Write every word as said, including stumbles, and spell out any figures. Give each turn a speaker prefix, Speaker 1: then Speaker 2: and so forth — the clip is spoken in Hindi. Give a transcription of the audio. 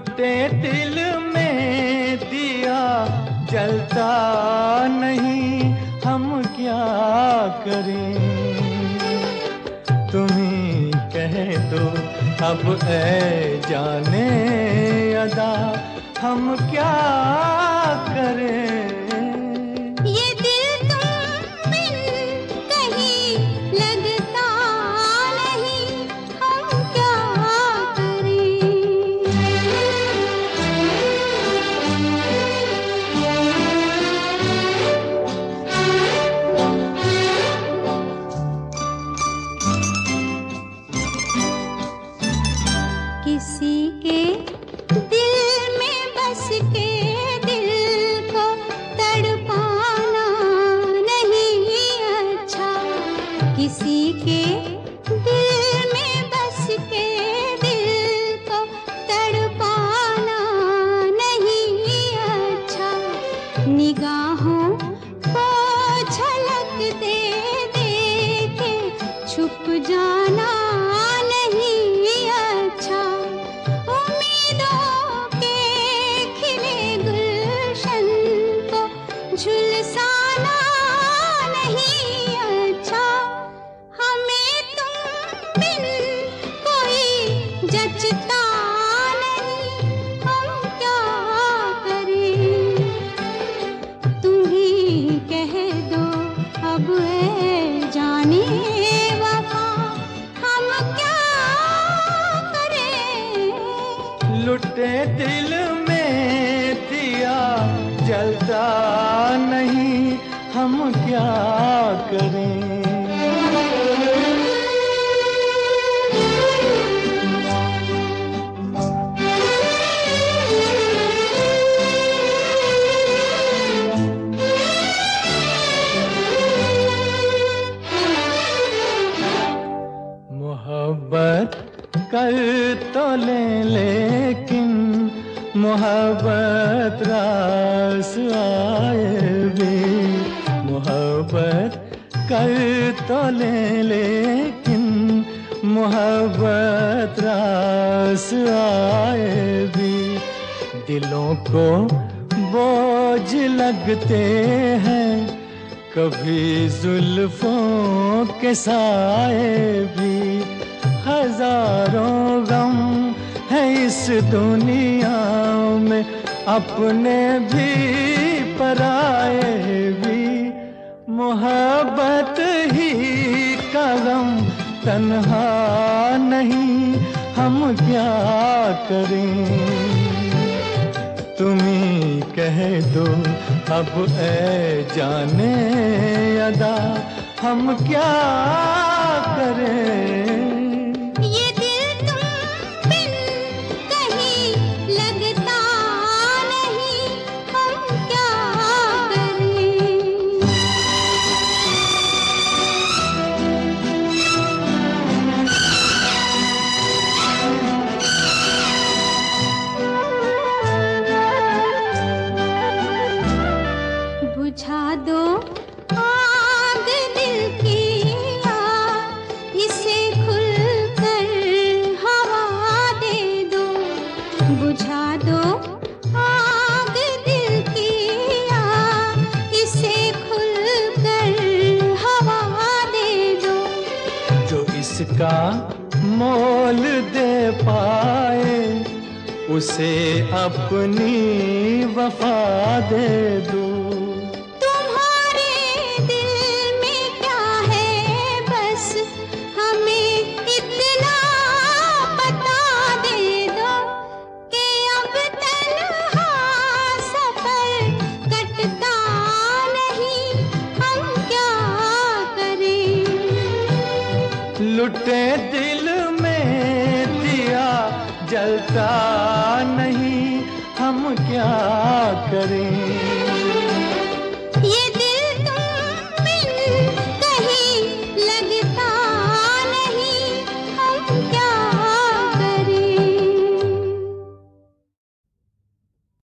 Speaker 1: लुटे दिल में दिया जलता नहीं, हम क्या करें। तुम्ही कह दो अब ऐ जाने अदा, हम क्या करें।
Speaker 2: किसी के दिल में बस के दिल को तड़पाना नहीं अच्छा। किसी के दिल में बस के दिल को तड़पाना नहीं अच्छा। निगाहों को झलक दे दे के छुप जाना झुलसाना नहीं अच्छा। हमें तुम बिन कोई जचता नहीं, हम क्या करें। तुम ही कह दो अब है जाने वफा, हम क्या करें।
Speaker 1: लुटे दिल में दिया जलता नहीं, हम क्या करें। मोहब्बत कर तो ले लेकिन मोहब्बत रास आए भी। मोहब्बत कर तो ले लेकिन मोहब्बत रास आए भी। दिलों को बोझ लगते हैं कभी जुल्फों के साए भी। हजारों गम है इस दुनिया में, अपने भी पराए भी। मोहब्बत ही का गम तन्हा नहीं, हम क्या करें। तुम्ही कह दो अब ऐ जाने अदा, हम क्या करें।
Speaker 2: बुझा दो आग दिल की आग, इसे खुलकर हवा दे दो। बुझा दो आग दिल की आग, इसे खुलकर हवा दे दो।
Speaker 1: जो इसका मोल दे पाए उसे अपनी वफा दे दो। लुटे दिल में दिया जलता नहीं, हम क्या करें।